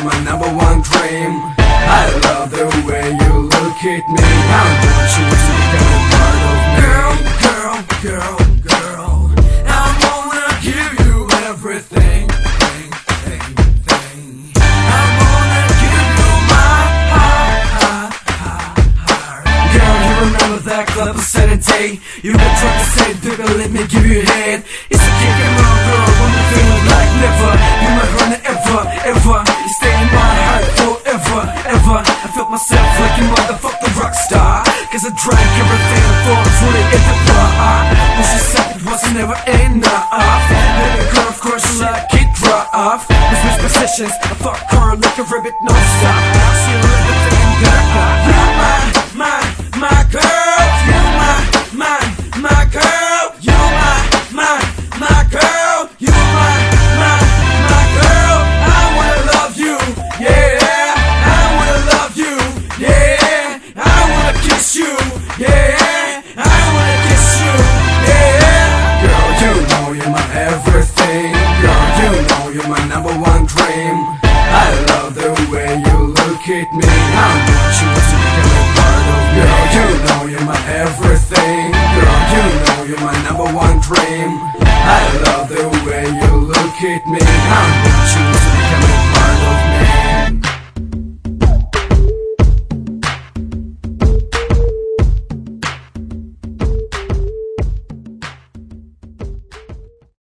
you're my number one dream. I love the way you look at me. I want you to become a part of me. Girl, girl, girl, girl, I wanna give you everything. I wanna give you my heart. Girl, you remember that club on Saturday? You been trying to say, baby, let me give you a hand. It's a kick and roll, girl, when I'm feeling like never. You might run it ever, ever. You stay in my heart forever, ever. I felt myself like a motherfucking rock star, cause I drank everything for fully in the bar. When she said it was never enough, baby girl, of course you like it rough. We switch positions, I fuck her like a rabbit non-stop. Now she everything that I got. You're my girl. You're my girl. You're my girl. You're my girl. I wanna love you, yeah. I wanna love you, yeah. I wanna kiss you, yeah. I wanna kiss you, yeah. Girl, you know you're my everything. Girl, you know you're my number one dream. I love the way you look at me. I want you to become a part of me. Girl, you know you're my everything. Girl, you know you're my number one dream. I love the way you look at me. I want you